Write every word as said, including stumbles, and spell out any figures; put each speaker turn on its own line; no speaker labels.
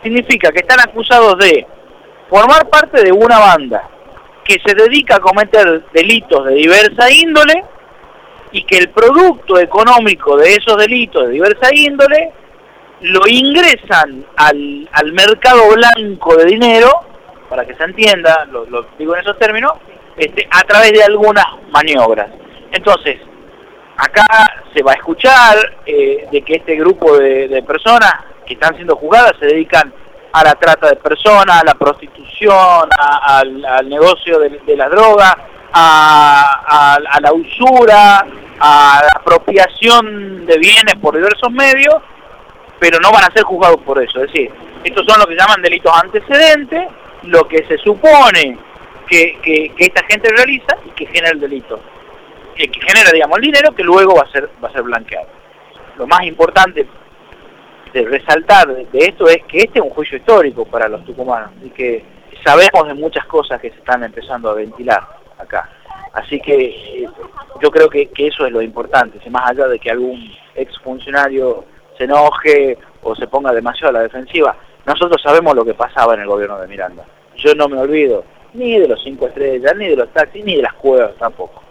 significa que están acusados de formar parte de una banda que se dedica a cometer delitos de diversa índole y que el producto económico de esos delitos de diversa índole lo ingresan al, al mercado blanco de dinero, para que se entienda, lo, lo digo en esos términos, este, a través de algunas maniobras. Entonces, acá se va a escuchar eh, de que este grupo de, de personas que están siendo juzgadas se dedican a la trata de personas, a la prostitución, a, al, al negocio de, de la droga, a, a, a la usura, a la apropiación de bienes por diversos medios, pero no van a ser juzgados por eso. Es decir, estos son lo que llaman delitos antecedentes, lo que se supone que, que, que esta gente realiza y que genera el delito, que, que genera, digamos, el dinero que luego va a ser va a ser blanqueado. Lo más importante de resaltar de, de esto es que este es un juicio histórico para los tucumanos y que sabemos de muchas cosas que se están empezando a ventilar acá. Así que eh, yo creo que, que eso es lo importante, si más allá de que algún exfuncionario se enoje o se ponga demasiado a la defensiva, nosotros sabemos lo que pasaba en el gobierno de Miranda. Yo no me olvido ni de los cinco estrellas, ni de los taxis, ni de las cuevas tampoco.